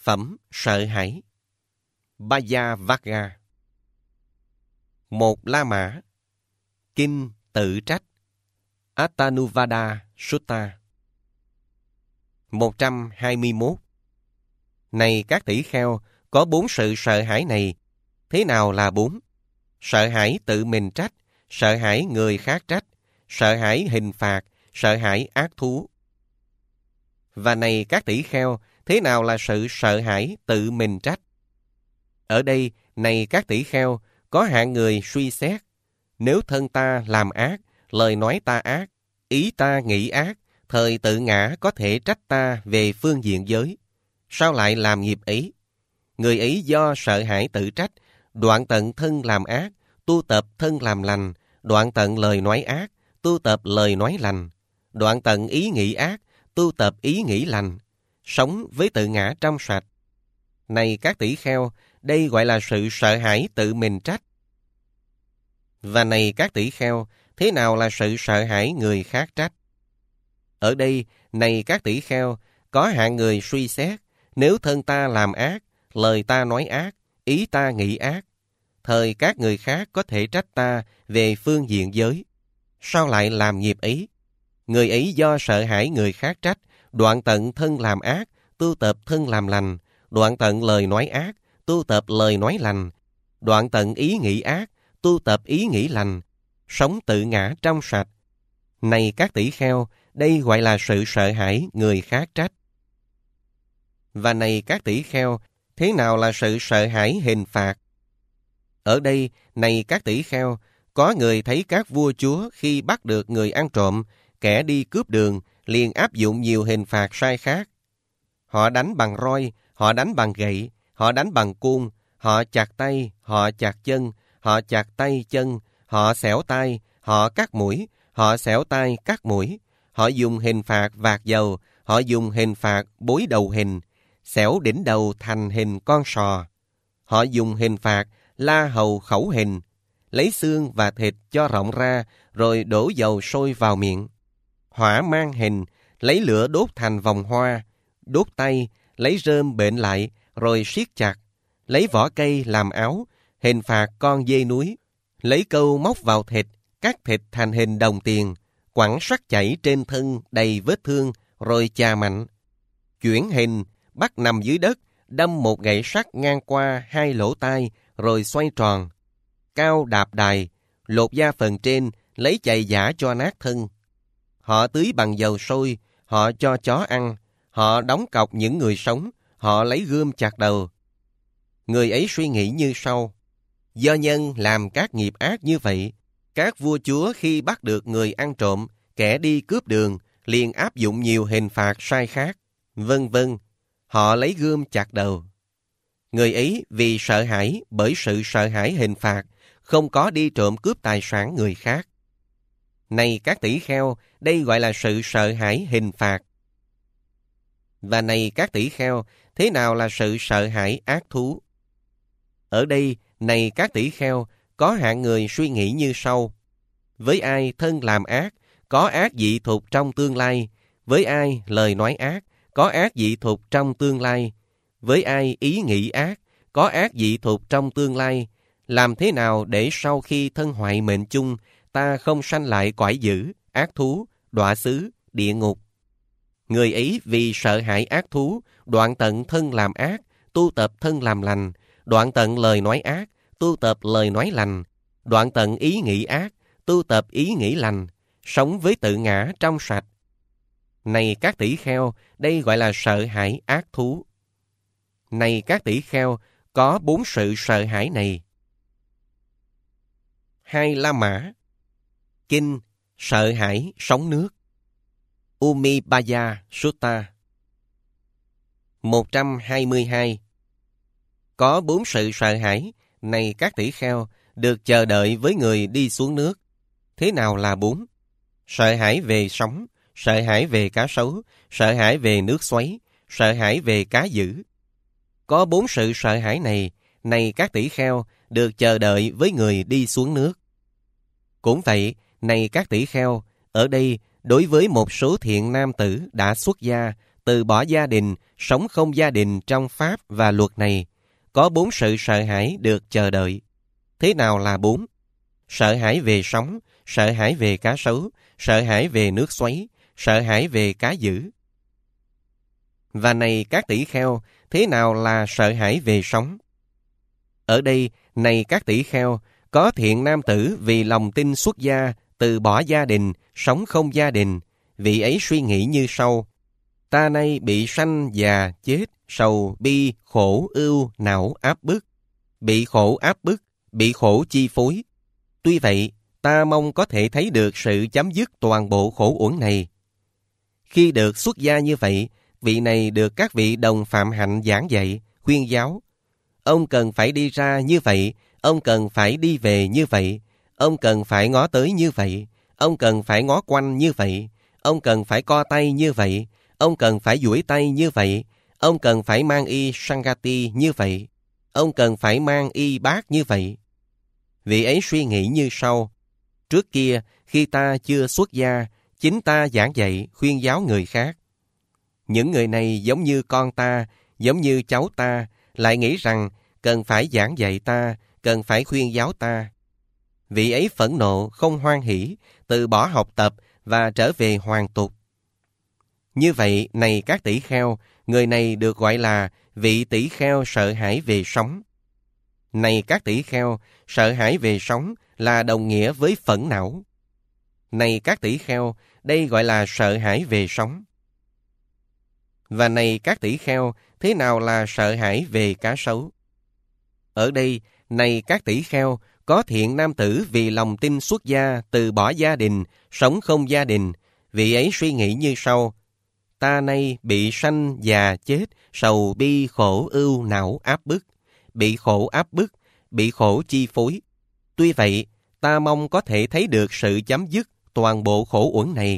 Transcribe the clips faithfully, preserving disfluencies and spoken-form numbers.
phẩm sợ hãi. Baya Vagga. Một La Mã. Kinh tự trách. Attanuvada Sutta. một trăm hai mươi mốt. Này các tỷ kheo, có bốn sự sợ hãi này. Thế nào là bốn? Sợ hãi tự mình trách, sợ hãi người khác trách, sợ hãi hình phạt, sợ hãi ác thú. Và này các tỷ kheo, thế nào là sự sợ hãi tự mình trách? Ở đây, này các tỷ kheo, có hạng người suy xét. Nếu thân ta làm ác, lời nói ta ác, ý ta nghĩ ác, thời tự ngã có thể trách ta về phương diện giới. Sao lại làm nghiệp ấy? Người ấy do sợ hãi tự trách, đoạn tận thân làm ác, tu tập thân làm lành, đoạn tận lời nói ác, tu tập lời nói lành, đoạn tận ý nghĩ ác, tu tập ý nghĩ lành, sống với tự ngã trong sạch. Này các tỷ kheo, đây gọi là sự sợ hãi tự mình trách. Và này các tỷ kheo, thế nào là sự sợ hãi người khác trách? Ở đây, này các tỷ kheo, có hạng người suy xét, nếu thân ta làm ác, lời ta nói ác, ý ta nghĩ ác, thời các người khác có thể trách ta về phương diện giới. Sao lại làm nghiệp ấy? Người ấy do sợ hãi người khác trách, đoạn tận thân làm ác, tu tập thân làm lành, đoạn tận lời nói ác, tu tập lời nói lành, đoạn tận ý nghĩ ác, tu tập ý nghĩ lành, sống tự ngã trong sạch. Này các tỷ kheo, đây gọi là sự sợ hãi người khác trách. Và này các tỷ kheo, thế nào là sự sợ hãi hình phạt? Ở đây, này các tỷ kheo, có người thấy các vua chúa khi bắt được người ăn trộm, kẻ đi cướp đường, liền áp dụng nhiều hình phạt sai khác. Họ đánh bằng roi, họ đánh bằng gậy, họ đánh bằng côn, họ chặt tay, họ chặt chân, họ chặt tay chân, họ xẻo tay, họ cắt mũi, họ xẻo tay cắt mũi, họ dùng hình phạt vạc dầu, họ dùng hình phạt bối đầu hình, xẻo đỉnh đầu thành hình con sò. Họ dùng hình phạt la hầu khẩu hình, lấy xương và thịt cho rộng ra, rồi đổ dầu sôi vào miệng. Hỏa mang hình, lấy lửa đốt thành vòng hoa, đốt tay, lấy rơm bện lại, rồi siết chặt, lấy vỏ cây làm áo, hình phạt con dê núi, lấy câu móc vào thịt, cắt thịt thành hình đồng tiền, quẳng sắt chảy trên thân đầy vết thương, rồi chà mạnh. Chuyển hình, bắt nằm dưới đất, đâm một gậy sắt ngang qua hai lỗ tai, rồi xoay tròn. Cao đạp đài, lột da phần trên, lấy chày giả cho nát thân. Họ tưới bằng dầu sôi, họ cho chó ăn, họ đóng cọc những người sống, họ lấy gươm chặt đầu. Người ấy suy nghĩ như sau: do nhân làm các nghiệp ác như vậy, các vua chúa khi bắt được người ăn trộm, kẻ đi cướp đường, liền áp dụng nhiều hình phạt sai khác, vân vân. Họ lấy gươm chặt đầu. Người ấy vì sợ hãi bởi sự sợ hãi hình phạt, không có đi trộm cướp tài sản người khác. Này các tỷ kheo, đây gọi là sự sợ hãi hình phạt. Và này các tỷ kheo, thế nào là sự sợ hãi ác thú? Ở đây, này các tỷ kheo, có hạng người suy nghĩ như sau: với ai thân làm ác, có ác dị thục trong tương lai; với ai lời nói ác, có ác dị thục trong tương lai; với ai ý nghĩ ác, có ác dị thục trong tương lai. Làm thế nào để sau khi thân hoại mệnh chung, ta không sanh lại cõi dữ, ác thú, đọa xứ, địa ngục? Người ấy vì sợ hãi ác thú, đoạn tận thân làm ác, tu tập thân làm lành, đoạn tận lời nói ác, tu tập lời nói lành, đoạn tận ý nghĩ ác, tu tập ý nghĩ lành, sống với tự ngã trong sạch. Này các tỷ kheo, đây gọi là sợ hãi ác thú. Này các tỷ kheo, có bốn sự sợ hãi này. Hai La Mã. Kinh sợ hãi sóng nước. Umibaya Sutta. một trăm hai mươi hai. Có bốn sự sợ hãi, này các tỷ kheo, được chờ đợi với người đi xuống nước. Thế nào là bốn? Sợ hãi về sóng, sợ hãi về cá sấu, sợ hãi về nước xoáy, sợ hãi về cá dữ. Có bốn sự sợ hãi này, này các tỷ kheo, được chờ đợi với người đi xuống nước. Cũng vậy, này các tỷ kheo, ở đây, đối với một số thiện nam tử đã xuất gia, từ bỏ gia đình, sống không gia đình trong pháp và luật này, có bốn sự sợ hãi được chờ đợi. Thế nào là bốn? Sợ hãi về sóng, sợ hãi về cá sấu, sợ hãi về nước xoáy, sợ hãi về cá dữ. Và này các tỷ kheo, thế nào là sợ hãi về sóng? Ở đây, này các tỷ kheo, có thiện nam tử vì lòng tin xuất gia, từ bỏ gia đình, sống không gia đình, vị ấy suy nghĩ như sau: ta nay bị sanh già chết, sầu bi khổ ưu não áp bức, bị khổ áp bức, bị khổ chi phối. Tuy vậy, ta mong có thể thấy được sự chấm dứt toàn bộ khổ uẩn này. Khi được xuất gia như vậy, vị này được các vị đồng phạm hạnh giảng dạy, khuyên giáo. Ông cần phải đi ra như vậy, ông cần phải đi về như vậy, ông cần phải ngó tới như vậy, ông cần phải ngó quanh như vậy, ông cần phải co tay như vậy, ông cần phải duỗi tay như vậy, ông cần phải mang y sangati như vậy, ông cần phải mang y bát như vậy. Vị ấy suy nghĩ như sau: trước kia, khi ta chưa xuất gia, chính ta giảng dạy, khuyên giáo người khác. Những người này giống như con ta, giống như cháu ta, lại nghĩ rằng cần phải giảng dạy ta, cần phải khuyên giáo ta. Vị ấy phẫn nộ, không hoan hỷ, từ bỏ học tập và trở về hoàn tục. Như vậy, này các tỷ kheo, người này được gọi là vị tỷ kheo sợ hãi về sóng. Này các tỷ kheo, sợ hãi về sóng là đồng nghĩa với phẫn não. Này các tỷ kheo, đây gọi là sợ hãi về sóng. Và này các tỷ kheo, thế nào là sợ hãi về cá sấu? Ở đây, này các tỷ kheo, có thiện nam tử vì lòng tin xuất gia, từ bỏ gia đình, sống không gia đình, vị ấy suy nghĩ như sau: ta nay bị sanh già chết, sầu bi khổ ưu não áp bức, bị khổ áp bức, bị khổ chi phối. Tuy vậy, ta mong có thể thấy được sự chấm dứt toàn bộ khổ uẩn này.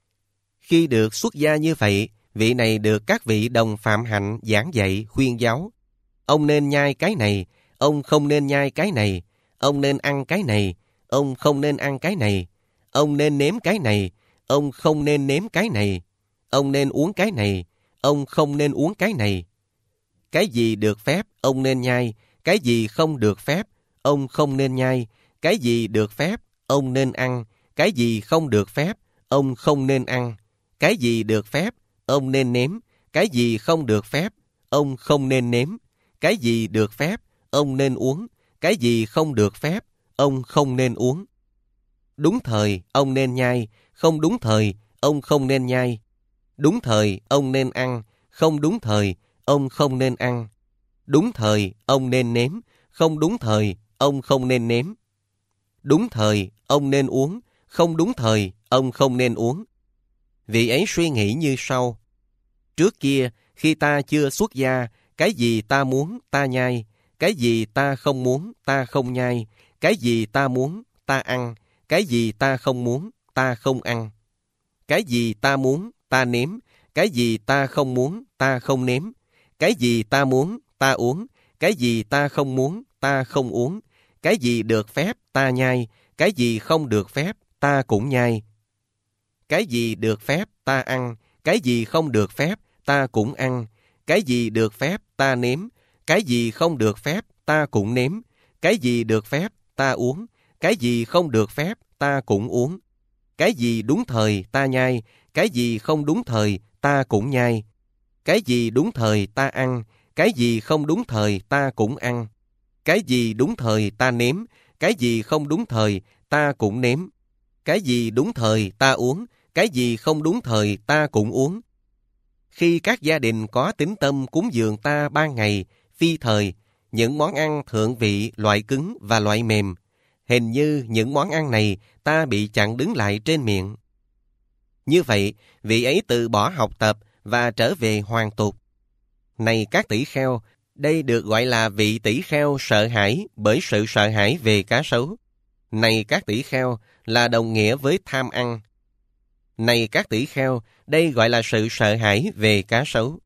Khi được xuất gia như vậy, vị này được các vị đồng phạm hạnh giảng dạy, khuyên giáo. Ông nên nhai cái này, ông không nên nhai cái này, ông nên ăn cái này, ông không nên ăn cái này, ông nên nếm cái này, ông không nên nếm cái này, ông nên uống cái này, ông không nên uống cái này. Cái gì được phép, ông nên nhai, cái gì không được phép, ông không nên nhai, cái gì được phép, ông nên ăn, cái gì không được phép, ông không nên ăn, cái gì được phép, ông nên nếm, cái gì không được phép, ông không nên nếm, cái gì được phép, ông nên uống, cái gì không được phép, ông không nên uống. Đúng thời, ông nên nhai, không đúng thời, ông không nên nhai. Đúng thời, ông nên ăn, không đúng thời, ông không nên ăn. Đúng thời, ông nên nếm, không đúng thời, ông không nên nếm. Đúng thời, ông nên uống, không đúng thời, ông không nên uống. Vị ấy suy nghĩ như sau: trước kia, khi ta chưa xuất gia, cái gì ta muốn, ta nhai, cái gì ta không muốn, ta không nhai, cái gì ta muốn, ta ăn, cái gì ta không muốn, ta không ăn. Cái gì ta muốn, ta nếm, cái gì ta không muốn, ta không nếm. Cái gì ta muốn, ta uống, cái gì ta không muốn, ta không uống. Cái gì được phép, ta nhai, cái gì không được phép, ta cũng nhai. Cái gì được phép, ta ăn, cái gì không được phép, ta cũng ăn. Cái gì được phép, ta nếm, cái gì không được phép, ta cũng nếm. Cái gì được phép, ta uống, cái gì không được phép, ta cũng uống. Cái gì đúng thời, ta nhai, cái gì không đúng thời, ta cũng nhai. Cái gì đúng thời, ta ăn, cái gì không đúng thời, ta cũng ăn. Cái gì đúng thời, ta nếm, cái gì không đúng thời, ta cũng nếm. Cái gì đúng thời, ta uống, cái gì không đúng thời, ta cũng uống. Khi các gia đình có tín tâm cúng dường ta ban ngày, phi thời, những món ăn thượng vị, loại cứng và loại mềm, hình như những món ăn này ta bị chặn đứng lại trên miệng. Như vậy, vị ấy từ bỏ học tập và trở về hoàn tục. Này các tỷ kheo, đây được gọi là vị tỷ kheo sợ hãi bởi sự sợ hãi về cá sấu. Này các tỷ kheo, là đồng nghĩa với tham ăn. Này các tỷ kheo, đây gọi là sự sợ hãi về cá sấu.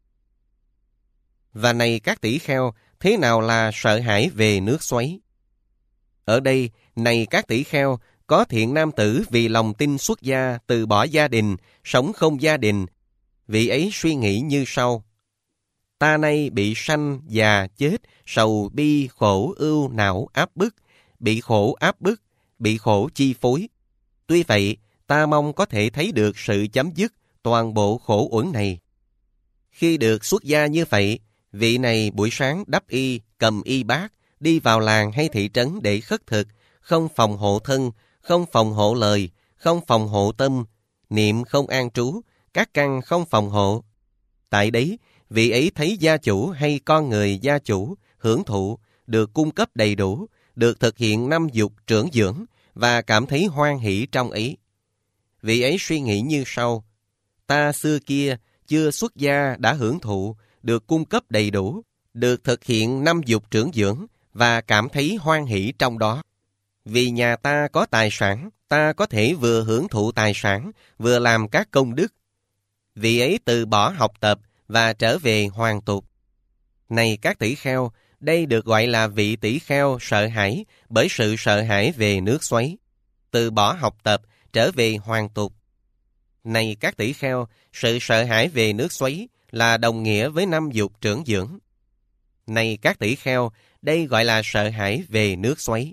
Và này các tỷ kheo, thế nào là sợ hãi về nước xoáy? Ở đây, này các tỷ kheo, có thiện nam tử vì lòng tin xuất gia, từ bỏ gia đình, sống không gia đình. vị ấy suy nghĩ như sau. Ta nay bị sanh, già, chết, sầu, bi, khổ, ưu, não, áp bức, bị khổ áp bức, bị khổ chi phối. Tuy vậy, ta mong có thể thấy được sự chấm dứt toàn bộ khổ uẩn này. Khi được xuất gia như vậy, vị này buổi sáng đắp y, cầm y bát, đi vào làng hay thị trấn để khất thực, không phòng hộ thân, không phòng hộ lời, không phòng hộ tâm, niệm không an trú, các căn không phòng hộ. Tại đấy, vị ấy thấy gia chủ hay con người gia chủ hưởng thụ, được cung cấp đầy đủ, được thực hiện năm dục trưởng dưỡng và cảm thấy hoan hỷ trong ấy. Vị ấy suy nghĩ như sau. Ta xưa kia chưa xuất gia đã hưởng thụ, được cung cấp đầy đủ, được thực hiện năm dục trưởng dưỡng và cảm thấy hoan hỷ trong đó. Vì nhà ta có tài sản, ta có thể vừa hưởng thụ tài sản, vừa làm các công đức. Vị ấy từ bỏ học tập và trở về hoàn tục. Này các tỷ kheo, đây được gọi là vị tỷ kheo sợ hãi bởi sự sợ hãi về nước xoáy. Từ bỏ học tập, trở về hoàn tục. Này các tỷ kheo, sự sợ hãi về nước xoáy là đồng nghĩa với năm dục trưởng dưỡng. Này các tỷ kheo, đây gọi là sợ hãi về nước xoáy.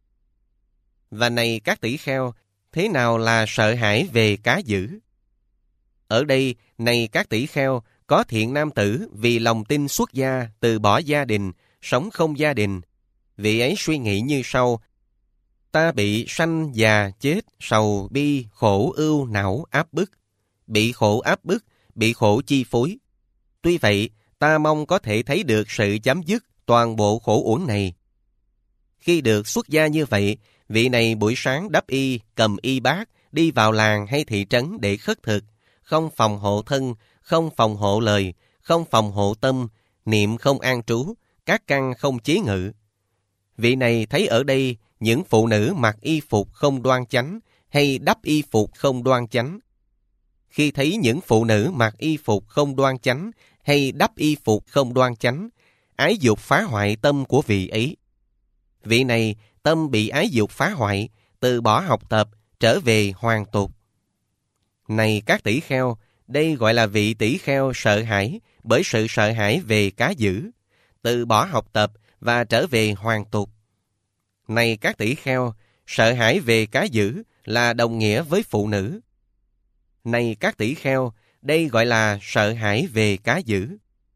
Và này các tỷ kheo, thế nào là sợ hãi về cá dữ? Ở đây, này các tỷ kheo, có thiện nam tử vì lòng tin xuất gia, từ bỏ gia đình, sống không gia đình. Vị ấy suy nghĩ như sau. Ta bị sanh, già, chết, sầu, bi, khổ, ưu, não, áp bức. Bị khổ áp bức, bị khổ chi phối. Tuy vậy, ta mong có thể thấy được sự chấm dứt toàn bộ khổ uẩn này. Khi được xuất gia như vậy, vị này buổi sáng đắp y, cầm y bát, đi vào làng hay thị trấn để khất thực, không phòng hộ thân, không phòng hộ lời, không phòng hộ tâm, niệm không an trú, các căn không chế ngự. Vị này thấy ở đây những phụ nữ mặc y phục không đoan chánh hay đắp y phục không đoan chánh. Khi thấy những phụ nữ mặc y phục không đoan chánh hay đắp y phục không đoan chánh, ái dục phá hoại tâm của vị ấy. Vị này tâm bị ái dục phá hoại, từ bỏ học tập, trở về hoàn tục. Này các tỷ kheo, đây gọi là vị tỷ kheo sợ hãi bởi sự sợ hãi về cá dữ, từ bỏ học tập và trở về hoàn tục. Này các tỷ kheo, sợ hãi về cá dữ là đồng nghĩa với phụ nữ. Này các tỷ kheo, đây gọi là sợ hãi về cá dữ.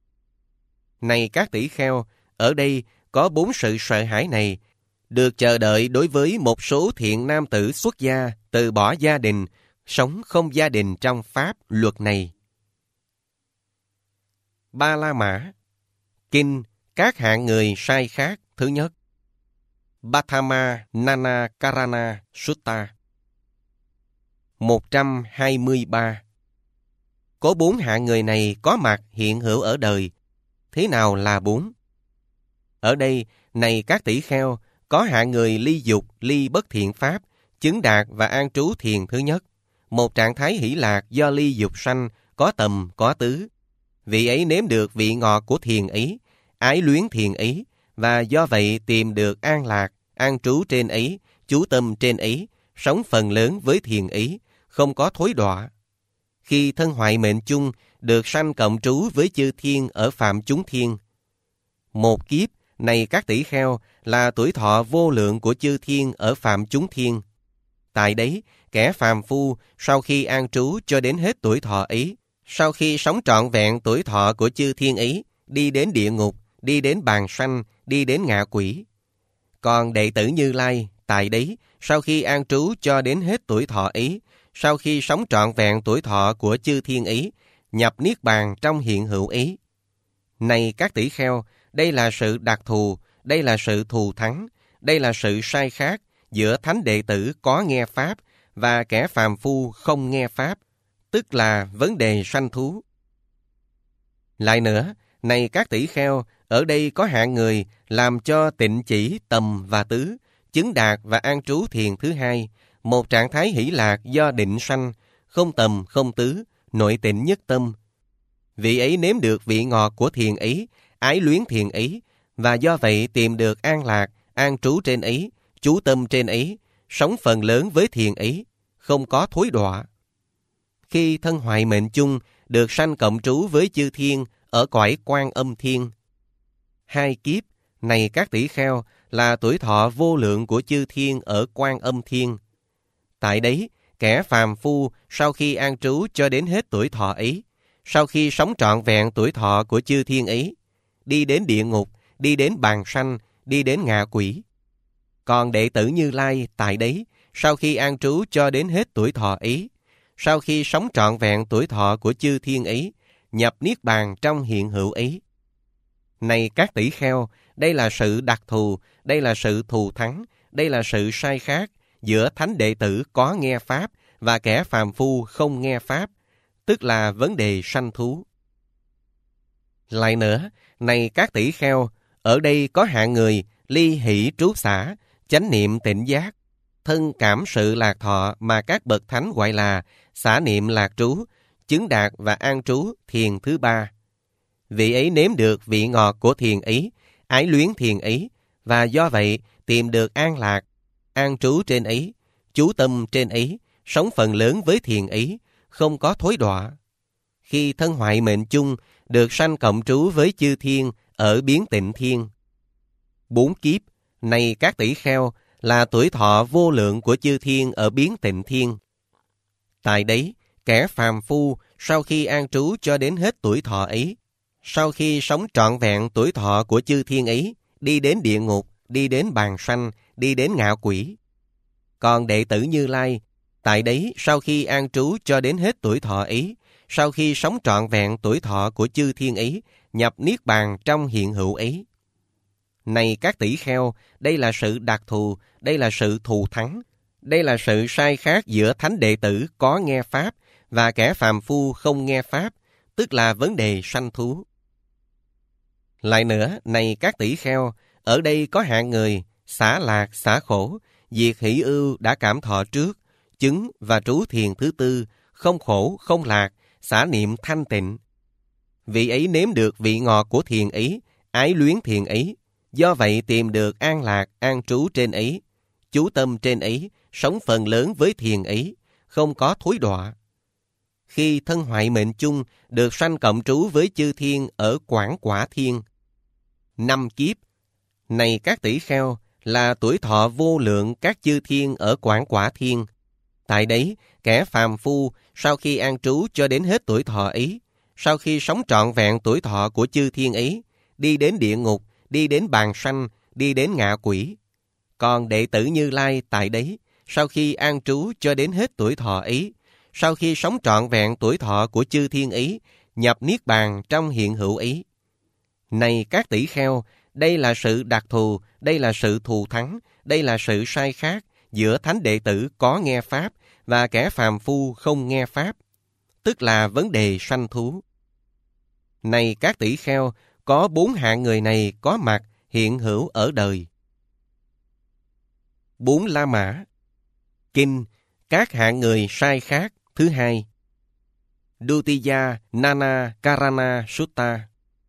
Này các tỷ kheo, ở đây có bốn sự sợ hãi này, được chờ đợi đối với một số thiện nam tử xuất gia, từ bỏ gia đình, sống không gia đình trong pháp luật này. Ba La Mã. Kinh các hạng người sai khác thứ nhất. Bhatthama Nana Karana Sutta. một trăm hai mươi ba. Có bốn hạng người này có mặt hiện hữu ở đời. Thế nào là bốn? Ở đây, này các tỷ kheo, có hạng người ly dục, ly bất thiện pháp, chứng đạt và an trú thiền thứ nhất. Một trạng thái hỷ lạc do ly dục sanh, có tầm, có tứ. Vị ấy nếm được vị ngọt của thiền ấy, ái luyến thiền ấy, và do vậy tìm được an lạc, an trú trên ấy, chú tâm trên ấy, sống phần lớn với thiền ấy, không có thối đọa. Khi thân hoại mệnh chung, được sanh cộng trú với chư thiên ở phạm chúng thiên. Một kiếp, này các tỷ kheo, là tuổi thọ vô lượng của chư thiên ở phạm chúng thiên. Tại đấy, kẻ phàm phu, sau khi an trú cho đến hết tuổi thọ ấy, sau khi sống trọn vẹn tuổi thọ của chư thiên ấy, đi đến địa ngục, đi đến bàn sanh, đi đến ngạ quỷ. Còn đệ tử Như Lai, tại đấy, sau khi an trú cho đến hết tuổi thọ ấy, sau khi sống trọn vẹn tuổi thọ của chư thiên ấy, nhập niết bàn trong hiện hữu ấy. Này các tỷ kheo, đây là sự đặc thù, đây là sự thù thắng, đây là sự sai khác giữa thánh đệ tử có nghe pháp và kẻ phàm phu không nghe pháp, tức là vấn đề sanh thú. Lại nữa, này các tỷ kheo, ở đây có hạng người làm cho tịnh chỉ, tầm và tứ, chứng đạt và an trú thiền thứ hai, một trạng thái hỷ lạc do định sanh, không tầm, không tứ, nội tịnh nhất tâm. Vị ấy nếm được vị ngọt của thiền ấy, ái luyến thiền ấy, và do vậy tìm được an lạc, an trú trên ấy, chú tâm trên ấy, sống phần lớn với thiền ấy, không có thối đọa. Khi thân hoại mệnh chung, được sanh cộng trú với chư thiên ở cõi Quan Âm Thiên. Hai kiếp, này các tỷ kheo, là tuổi thọ vô lượng của chư thiên ở Quan Âm Thiên. Tại đấy, kẻ phàm phu sau khi an trú cho đến hết tuổi thọ ấy, sau khi sống trọn vẹn tuổi thọ của chư thiên ấy, đi đến địa ngục, đi đến bàn sanh, đi đến ngạ quỷ. Còn đệ tử Như Lai tại đấy, sau khi an trú cho đến hết tuổi thọ ấy, sau khi sống trọn vẹn tuổi thọ của chư thiên ấy, nhập niết bàn trong hiện hữu ấy. Này các tỷ kheo, đây là sự đặc thù, đây là sự thù thắng, đây là sự sai khác giữa thánh đệ tử có nghe Pháp và kẻ phàm phu không nghe Pháp, tức là vấn đề sanh thú. Lại nữa, này các tỷ kheo, ở đây có hạng người ly hỷ trú xả, chánh niệm tịnh giác, thân cảm sự lạc thọ mà các bậc thánh gọi là xả niệm lạc trú, chứng đạt và an trú thiền thứ ba. Vị ấy nếm được vị ngọt của thiền ấy, ái luyến thiền ấy, và do vậy tìm được an lạc, an trú trên ấy, chú tâm trên ấy, sống phần lớn với thiền ấy, không có thối đọa. Khi thân hoại mệnh chung, được sanh cộng trú với chư thiên ở biến tịnh thiên. Bốn kiếp, này các tỷ kheo, là tuổi thọ vô lượng của chư thiên ở biến tịnh thiên. Tại đấy, kẻ phàm phu sau khi an trú cho đến hết tuổi thọ ấy, sau khi sống trọn vẹn tuổi thọ của chư thiên ấy, đi đến địa ngục, đi đến bàn sanh, đi đến ngạ quỷ. Còn đệ tử Như Lai, tại đấy sau khi an trú cho đến hết tuổi thọ ấy, sau khi sống trọn vẹn tuổi thọ của chư thiên ấy, nhập niết bàn trong hiện hữu ấy. Này các tỷ kheo, đây là sự đặc thù, đây là sự thù thắng, đây là sự sai khác giữa thánh đệ tử có nghe Pháp và kẻ phàm phu không nghe Pháp, tức là vấn đề sanh thú. Lại nữa, này các tỷ kheo, ở đây có hạng người xả lạc, xả khổ, diệt hỷ ưu đã cảm thọ trước, chứng và trú thiền thứ tư, không khổ, không lạc, xả niệm thanh tịnh. Vị ấy nếm được vị ngọt của thiền ấy, ái luyến thiền ấy, do vậy tìm được an lạc, an trú trên ấy, chú tâm trên ấy, sống phần lớn với thiền ấy, không có thối đọa. Khi thân hoại mệnh chung, được sanh cộng trú với chư thiên ở Quảng Quả Thiên. Năm kiếp, này các tỷ kheo, là tuổi thọ vô lượng các chư thiên ở Quảng Quả Thiên. Tại đấy, kẻ phàm phu sau khi an trú cho đến hết tuổi thọ ấy, sau khi sống trọn vẹn tuổi thọ của chư thiên ấy, đi đến địa ngục, đi đến bàn sanh, đi đến ngạ quỷ. Còn đệ tử Như Lai tại đấy, sau khi an trú cho đến hết tuổi thọ ấy, sau khi sống trọn vẹn tuổi thọ của chư thiên ấy, nhập niết bàn trong hiện hữu ấy. Này các tỷ kheo, đây là sự đặc thù, đây là sự thù thắng, đây là sự sai khác giữa thánh đệ tử có nghe Pháp và kẻ phàm phu không nghe Pháp, tức là vấn đề sanh thú. Này các tỷ kheo, có bốn hạng người này có mặt hiện hữu ở đời. Bốn La Mã. Kinh các hạng người sai khác thứ hai. Dutiya Nana Karana Sutta.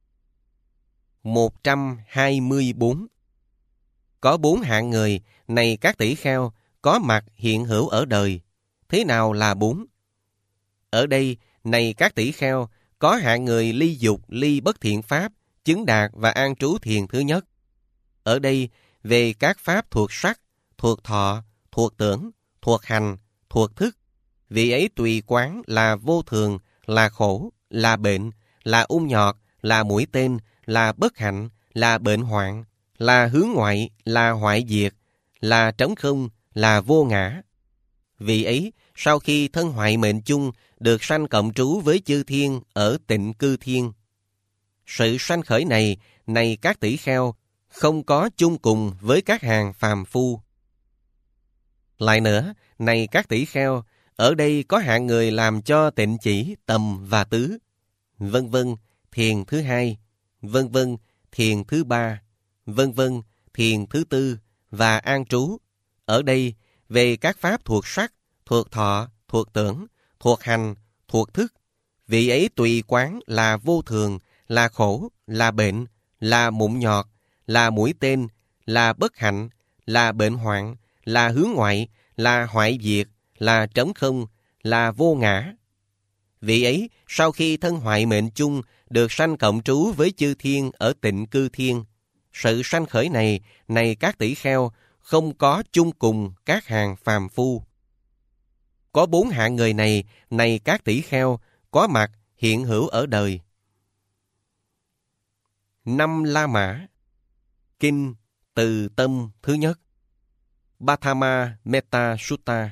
một trăm hai mươi bốn. Có bốn hạng người, này các tỷ kheo, có mặt hiện hữu ở đời. Thế nào là bốn? Ở đây, này các tỷ kheo, có hạng người ly dục, ly bất thiện pháp, chứng đạt và an trú thiền thứ nhất. Ở đây, về các pháp thuộc sắc, thuộc thọ, thuộc tưởng, thuộc hành, thuộc thức, vị ấy tùy quán là vô thường, là khổ, là bệnh, là ung nhọt, là mũi tên, là bất hạnh, là bệnh hoạn, là hướng ngoại, là hoại diệt, là trống không, là vô ngã. Vị ấy, sau khi thân hoại mệnh chung, được sanh cộng trú với chư thiên ở Tịnh Cư Thiên. Sự sanh khởi này, này các tỷ kheo, không có chung cùng với các hàng phàm phu. Lại nữa, này các tỷ kheo, ở đây có hạng người làm cho tịnh chỉ, tầm và tứ, vân vân, thiền thứ hai, vân vân, thiền thứ ba, vân vân, thiền thứ tư và an trú. Ở đây, về các pháp thuộc sắc, thuộc thọ, thuộc tưởng, thuộc hành, thuộc thức, vị ấy tùy quán là vô thường, là khổ, là bệnh, là mụn nhọt, là mũi tên, là bất hạnh, là bệnh hoạn, là hướng ngoại, là hoại diệt, là trống không, là vô ngã. Vị ấy sau khi thân hoại mệnh chung được sanh cộng trú với chư thiên ở tịnh cư thiên. Sự sanh khởi này, này các tỷ kheo, không có chung cùng các hàng phàm phu. Có bốn hạng người này, này các tỷ kheo, có mặt hiện hữu ở đời. Năm La Mã. Kinh Từ Tâm thứ nhất. Bhatthama Metta Sutta.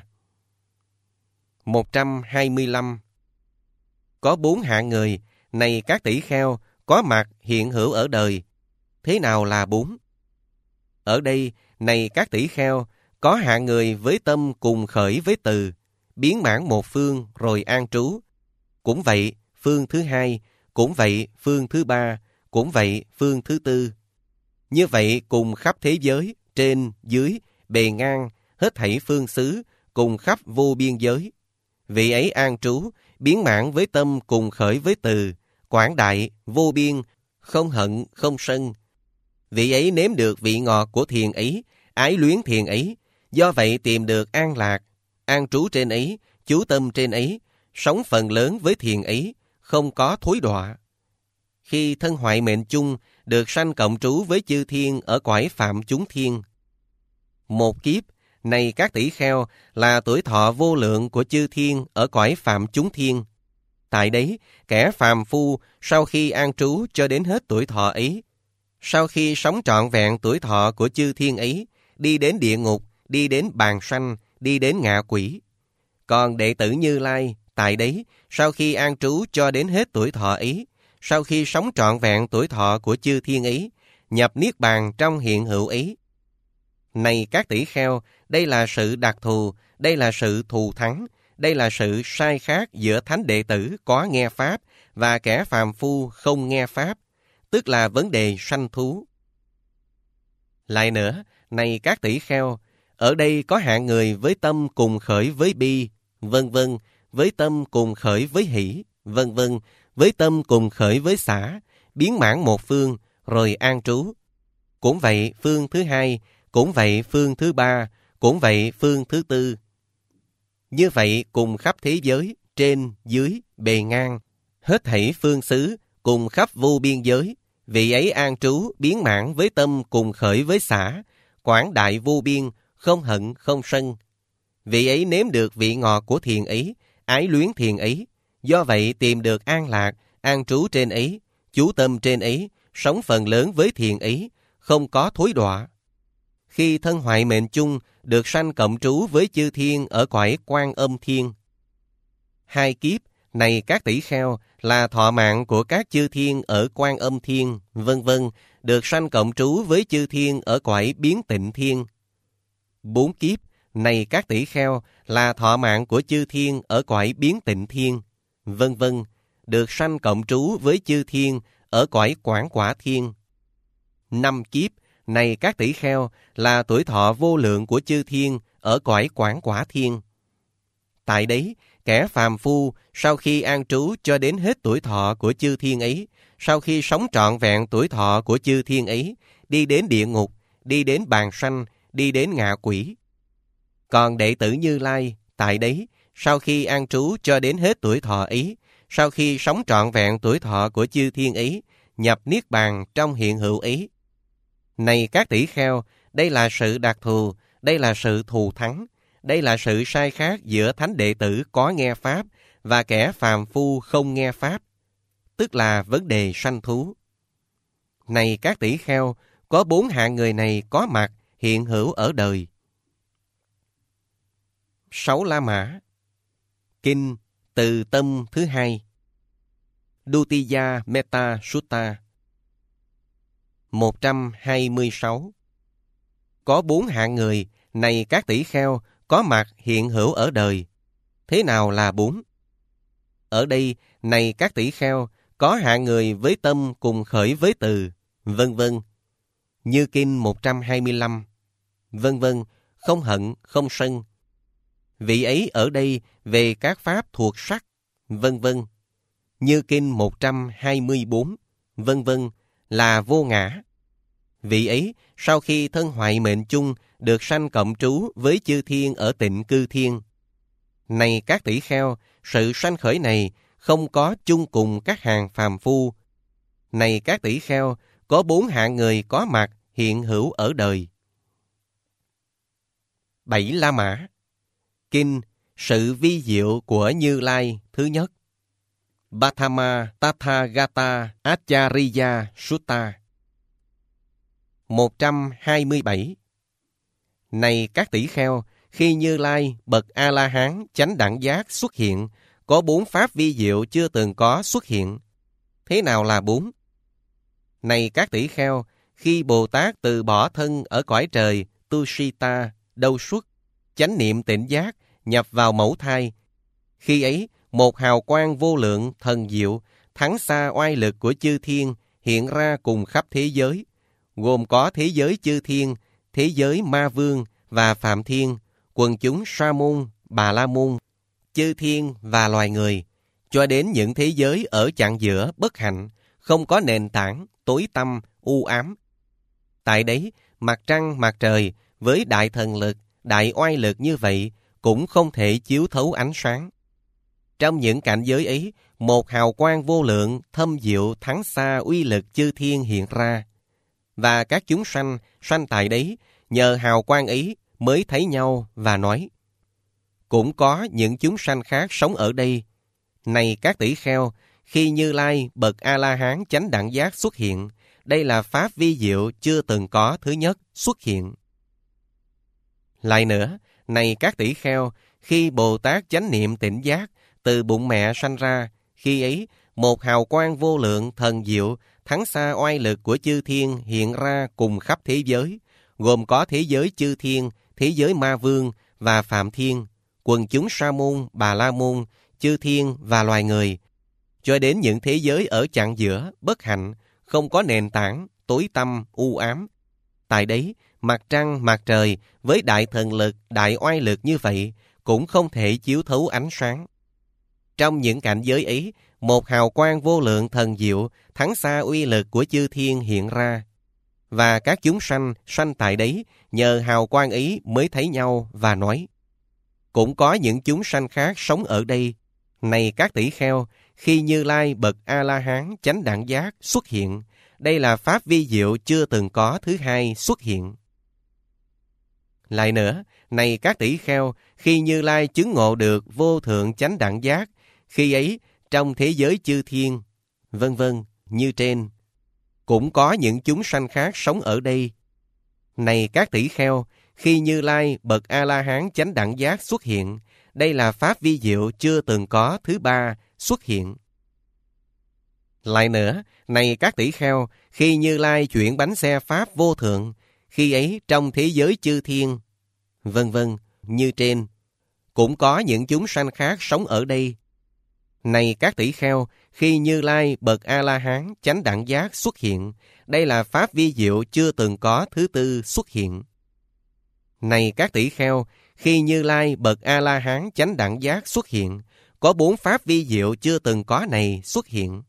một trăm hai mươi lăm. Có bốn hạng người, này các tỷ kheo, có mặt hiện hữu ở đời. Thế nào là bốn? Ở đây, này các tỷ kheo, có hạng người với tâm cùng khởi với từ, biến mãn một phương rồi an trú. Cũng vậy, phương thứ hai, cũng vậy, phương thứ ba, cũng vậy, phương thứ tư. Như vậy cùng khắp thế giới, trên, dưới, bề ngang, hết thảy phương xứ, cùng khắp vô biên giới. Vị ấy an trú, biến mãn với tâm cùng khởi với từ, quảng đại, vô biên, không hận, không sân. Vị ấy nếm được vị ngọt của thiền ấy, ái luyến thiền ấy, do vậy tìm được an lạc, an trú trên ấy, chú tâm trên ấy, sống phần lớn với thiền ấy, không có thối đọa. Khi thân hoại mệnh chung, được sanh cộng trú với chư thiên ở cõi phạm chúng thiên. Một kiếp, này các tỷ kheo, là tuổi thọ vô lượng của chư thiên ở cõi phạm chúng thiên. Tại đấy, kẻ phàm phu sau khi an trú cho đến hết tuổi thọ ấy, sau khi sống trọn vẹn tuổi thọ của chư thiên ấy, đi đến địa ngục, đi đến bàn sanh, đi đến ngạ quỷ. Còn đệ tử Như Lai, tại đấy, sau khi an trú cho đến hết tuổi thọ ấy, sau khi sống trọn vẹn tuổi thọ của chư thiên ấy, nhập niết bàn trong hiện hữu ấy. Này các tỷ kheo, đây là sự đặc thù, đây là sự thù thắng, đây là sự sai khác giữa thánh đệ tử có nghe Pháp và kẻ phàm phu không nghe Pháp, tức là vấn đề sanh thú. Lại nữa, này các tỷ kheo, ở đây có hạng người với tâm cùng khởi với bi, vân vân, với tâm cùng khởi với hỷ, vân vân, với tâm cùng khởi với xả, biến mãn một phương, rồi an trú. Cũng vậy phương thứ hai, cũng vậy phương thứ ba, cũng vậy phương thứ tư. Như vậy cùng khắp thế giới, trên, dưới, bề ngang, hết thảy phương xứ, cùng khắp vô biên giới, vị ấy an trú, biến mãn với tâm cùng khởi với xả, quảng đại vô biên, không hận, không sân. Vị ấy nếm được vị ngọt của thiền ấy, ái luyến thiền ấy, do vậy tìm được an lạc, an trú trên ấy, chú tâm trên ấy, sống phần lớn với thiền ấy, không có thối đọa. Khi thân hoại mệnh chung, được sanh cộng trú với chư thiên ở cõi Quan Âm Thiên. Hai kiếp, này các tỷ kheo, là thọ mạng của các chư thiên ở Quan Âm Thiên, vân vân, được sanh cộng trú với chư thiên ở cõi Biến Tịnh Thiên. Bốn kiếp, này các tỷ kheo, là thọ mạng của chư thiên ở cõi Biến Tịnh Thiên, vân vân, được sanh cộng trú với chư thiên ở cõi Quảng Quả Thiên. Năm kiếp, này các tỷ kheo, là tuổi thọ vô lượng của chư thiên ở cõi Quảng Quả Thiên. Tại đấy, kẻ phàm phu sau khi an trú cho đến hết tuổi thọ của chư thiên ấy, sau khi sống trọn vẹn tuổi thọ của chư thiên ấy, đi đến địa ngục, đi đến bàn sanh, đi đến ngạ quỷ. Còn đệ tử Như Lai, tại đấy, sau khi an trú cho đến hết tuổi thọ ấy, sau khi sống trọn vẹn tuổi thọ của chư thiên ấy, nhập niết bàn trong hiện hữu ấy. Này các tỷ kheo, đây là sự đặc thù, đây là sự thù thắng, đây là sự sai khác giữa thánh đệ tử có nghe Pháp và kẻ phàm phu không nghe Pháp, tức là vấn đề sanh thú. Này các tỷ kheo, có bốn hạng người này có mặt hiện hữu ở đời. Sáu La Mã. Kinh Từ Tâm thứ hai. Dutiya Metta Sutta. một trăm hai mươi sáu. Có bốn hạng người, này các tỷ kheo, có mặt hiện hữu ở đời. Thế nào là bốn? Ở đây, này các tỷ kheo, có hạng người với tâm cùng khởi với từ, vân vân. Như kinh một trăm hai mươi lăm, vân vân, không hận, không sân. Vị ấy ở đây về các pháp thuộc sắc, vân vân. Như kinh một trăm hai mươi bốn, vân vân, là vô ngã. Vị ấy sau khi thân hoại mệnh chung được sanh cộng trú với chư thiên ở tịnh cư thiên. Này các tỷ kheo, sự sanh khởi này không có chung cùng các hàng phàm phu. Này các tỷ kheo, có bốn hạng người có mặt hiện hữu ở đời. Bảy La Mã. Kinh Sự vi diệu của Như Lai thứ nhất. Bhatama Tathagata Acharya Sutta. một trăm hai mươi bảy. Này các tỷ kheo, khi Như Lai bậc A-la-hán chánh đẳng giác xuất hiện, có bốn pháp vi diệu chưa từng có xuất hiện. Thế nào là bốn? Này các tỷ kheo, khi Bồ Tát từ bỏ thân ở cõi trời Tushita, đâu xuất, chánh niệm tỉnh giác, nhập vào mẫu thai, khi ấy một hào quang vô lượng thần diệu thắng xa oai lực của chư thiên hiện ra cùng khắp thế giới, gồm có thế giới chư thiên, thế giới ma vương và phạm thiên, quần chúng sa môn, bà la môn, chư thiên và loài người, cho đến những thế giới ở chặng giữa bất hạnh, không có nền tảng, tối tăm, u ám. Tại đấy, mặt trăng, mặt trời với đại thần lực, đại oai lực như vậy cũng không thể chiếu thấu ánh sáng. Trong những cảnh giới ấy, một hào quang vô lượng thâm diệu thắng xa uy lực chư thiên hiện ra, và các chúng sanh sanh tại đấy nhờ hào quang ấy mới thấy nhau và nói: cũng có những chúng sanh khác sống ở đây. Này các tỷ kheo, khi Như Lai bậc A-la-hán chánh đẳng giác xuất hiện, đây là pháp vi diệu chưa từng có thứ nhất xuất hiện. Lại nữa, này các tỷ kheo, khi Bồ Tát chánh niệm tỉnh giác từ bụng mẹ sanh ra, khi ấy một hào quang vô lượng thần diệu thắng xa oai lực của chư thiên hiện ra cùng khắp thế giới, gồm có thế giới chư thiên, thế giới ma vương và phạm thiên, quần chúng sa môn, bà la môn, chư thiên và loài người, cho đến những thế giới ở chặng giữa bất hạnh, không có nền tảng, tối tăm, u ám. Tại đấy, mặt trăng, mặt trời với đại thần lực, đại oai lực như vậy cũng không thể chiếu thấu ánh sáng. Trong những cảnh giới ấy, một hào quang vô lượng thần diệu thắng xa uy lực của chư thiên hiện ra, và các chúng sanh sanh tại đấy nhờ hào quang ấy mới thấy nhau và nói: cũng có những chúng sanh khác sống ở đây. Này các tỷ kheo, khi Như Lai bậc A-la-hán chánh đẳng giác xuất hiện, đây là pháp vi diệu chưa từng có thứ hai xuất hiện. Lại nữa, này các tỷ kheo, khi Như Lai chứng ngộ được vô thượng chánh đẳng giác, khi ấy trong thế giới chư thiên, vân vân như trên, cũng có những chúng sanh khác sống ở đây. Này các tỷ kheo, khi Như Lai bậc A-la-hán chánh đẳng giác xuất hiện, đây là pháp vi diệu chưa từng có thứ ba xuất hiện. Lại nữa, này các tỷ kheo, khi Như Lai chuyển bánh xe pháp vô thượng, khi ấy trong thế giới chư thiên, vân vân như trên, cũng có những chúng sanh khác sống ở đây. Này các tỷ kheo, khi Như Lai bậc A-la-hán chánh đẳng giác xuất hiện, đây là pháp vi diệu chưa từng có thứ tư xuất hiện. Này các tỷ kheo, khi Như Lai bậc A-la-hán chánh đẳng giác xuất hiện, có bốn pháp vi diệu chưa từng có này xuất hiện.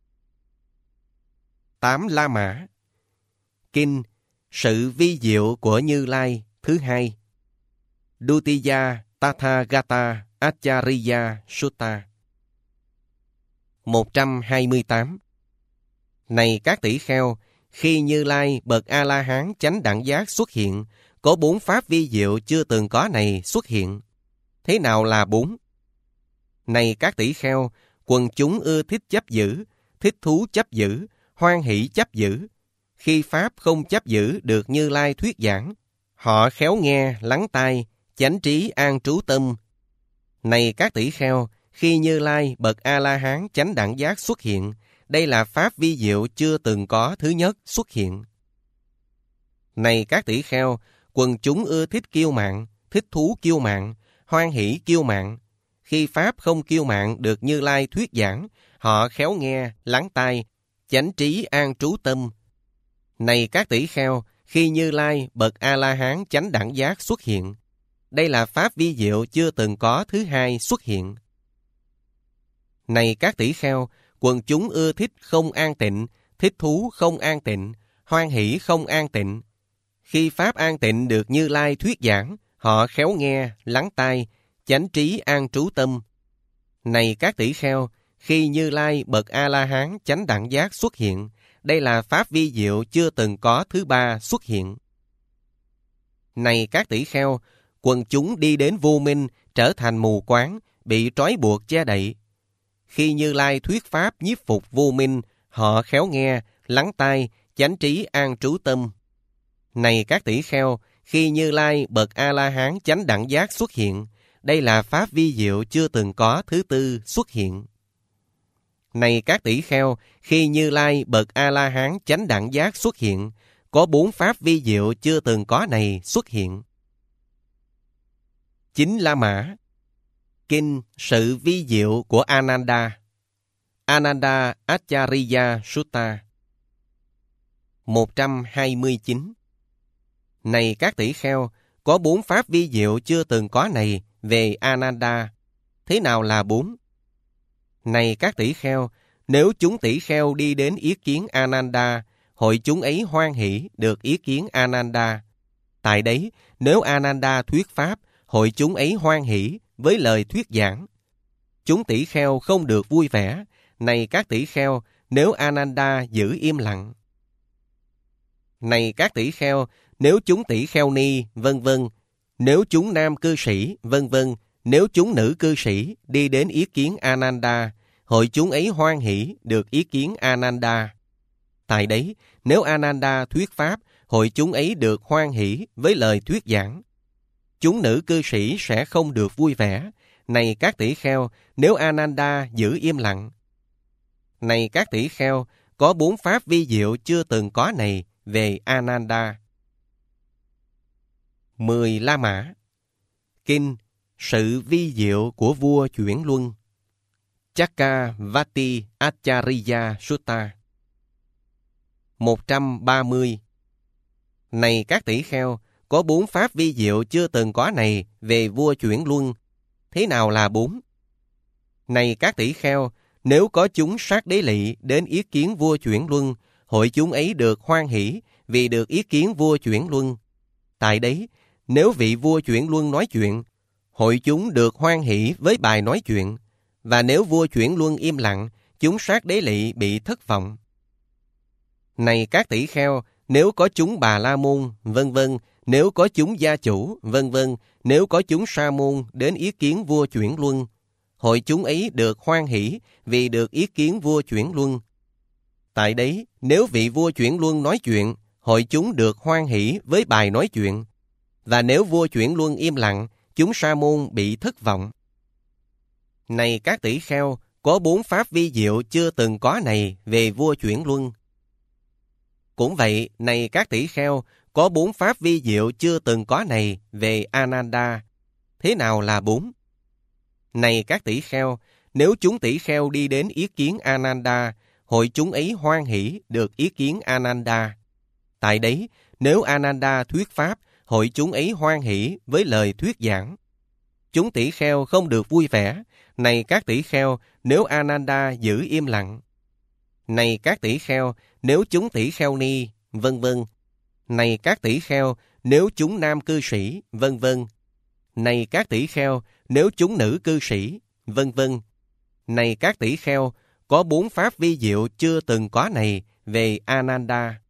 Tám La Mã. Kinh Sự vi diệu của Như Lai thứ hai. Dutiya Tathagata Acharya Sutta. một trăm hai mươi tám. Này các tỷ kheo, khi Như Lai bậc A-la-hán chánh đẳng giác xuất hiện, có bốn pháp vi diệu chưa từng có này xuất hiện. Thế nào là bốn? Này các tỷ kheo, quần chúng ưa thích chấp giữ, thích thú chấp giữ, hoan hỷ chấp giữ. Khi pháp không chấp giữ được Như Lai thuyết giảng, họ khéo nghe, lắng tai, chánh trí an trú tâm. Này các tỷ kheo, khi Như Lai bậc A-la-hán chánh đẳng giác xuất hiện, đây là pháp vi diệu chưa từng có thứ nhất xuất hiện. Này các tỷ kheo, quần chúng ưa thích kiêu mạn, thích thú kiêu mạn, hoan hỷ kiêu mạn. Khi pháp không kiêu mạn được Như Lai thuyết giảng, họ khéo nghe, lắng tai, chánh trí an trú tâm. Này các tỷ kheo, khi Như Lai bậc A-la-hán chánh đẳng giác xuất hiện, đây là pháp vi diệu chưa từng có thứ hai xuất hiện. Này các tỷ kheo, quần chúng ưa thích không an tịnh, thích thú không an tịnh, hoan hỷ không an tịnh. Khi pháp an tịnh được Như Lai thuyết giảng, họ khéo nghe, lắng tai, chánh trí an trú tâm. Này các tỷ kheo, khi Như Lai bậc A-la-hán chánh đẳng giác xuất hiện, đây là pháp vi diệu chưa từng có thứ ba xuất hiện. Này các tỷ kheo, quần chúng đi đến vô minh, trở thành mù quáng, bị trói buộc che đậy. Khi Như Lai thuyết pháp nhiếp phục vô minh, họ khéo nghe, lắng tai, chánh trí an trú tâm. Này các tỷ kheo, khi Như Lai bậc A-la-hán chánh đẳng giác xuất hiện, đây là pháp vi diệu chưa từng có thứ tư xuất hiện. Này các tỷ kheo, khi Như Lai bậc A-la-hán chánh đẳng giác xuất hiện, có bốn pháp vi diệu chưa từng có này xuất hiện. Chính La Mã. Kinh Sự vi diệu của Ananda. Ananda Acharya Sutta. một trăm hai mươi chín. Này các tỷ kheo, có bốn pháp vi diệu chưa từng có này về Ananda. Thế nào là bốn? Này các tỷ kheo, nếu chúng tỷ kheo đi đến ý kiến Ananda, hội chúng ấy hoan hỷ được ý kiến Ananda. Tại đấy, nếu Ananda thuyết pháp, hội chúng ấy hoan hỷ với lời thuyết giảng. Chúng tỷ kheo không được vui vẻ. Này các tỷ kheo, nếu Ananda giữ im lặng. Này các tỷ kheo, nếu chúng tỷ kheo ni, vân vân, nếu chúng nam cư sĩ, vân vân, nếu chúng nữ cư sĩ đi đến ý kiến Ananda, hội chúng ấy hoan hỷ được ý kiến Ananda. Tại đấy, nếu Ananda thuyết pháp, hội chúng ấy được hoan hỷ với lời thuyết giảng. Chúng nữ cư sĩ sẽ không được vui vẻ. Này các tỷ kheo, nếu Ananda giữ im lặng. Này các tỷ kheo, có bốn pháp vi diệu chưa từng có này về Ananda. Mười La Mã. Kinh Sự vi diệu của vua chuyển luân. Chakkavati Acharya Sutta. một trăm ba mươi. Này các tỷ kheo, có bốn pháp vi diệu chưa từng có này về vua chuyển luân. Thế nào là bốn? Này các tỷ kheo, nếu có chúng sát đế lỵ đến ý kiến vua chuyển luân, hội chúng ấy được hoan hỷ vì được ý kiến vua chuyển luân. Tại đấy, nếu vị vua chuyển luân nói chuyện, hội chúng được hoan hỷ với bài nói chuyện. Và nếu vua chuyển luân im lặng, chúng sát đế lỵ bị thất vọng. Này các tỷ kheo, nếu có chúng Bà La Môn, vân vân, nếu có chúng gia chủ, vân vân, nếu có chúng Sa Môn đến ý kiến vua chuyển luân, hội chúng ấy được hoan hỷ vì được ý kiến vua chuyển luân. Tại đấy, nếu vị vua chuyển luân nói chuyện, hội chúng được hoan hỷ với bài nói chuyện. Và nếu vua chuyển luân im lặng, chúng Sa Môn bị thất vọng. Này các tỷ kheo, có bốn pháp vi diệu chưa từng có này về vua chuyển luân. Cũng vậy, này các tỷ kheo, có bốn pháp vi diệu chưa từng có này về Ananda. Thế nào là bốn? Này các tỷ kheo, nếu chúng tỷ kheo đi đến ý kiến Ananda, hội chúng ấy hoan hỷ được ý kiến Ananda. Tại đấy, nếu Ananda thuyết pháp, hội chúng ấy hoan hỷ với lời thuyết giảng. Chúng tỷ kheo không được vui vẻ. Này các tỷ kheo, nếu Ananda giữ im lặng. Này các tỷ kheo, nếu chúng tỷ kheo ni, vân vân. Này các tỷ kheo, nếu chúng nam cư sĩ, vân vân. Này các tỷ kheo, nếu chúng nữ cư sĩ, vân vân. Này các tỷ kheo, có bốn pháp vi diệu chưa từng có này về Ananda.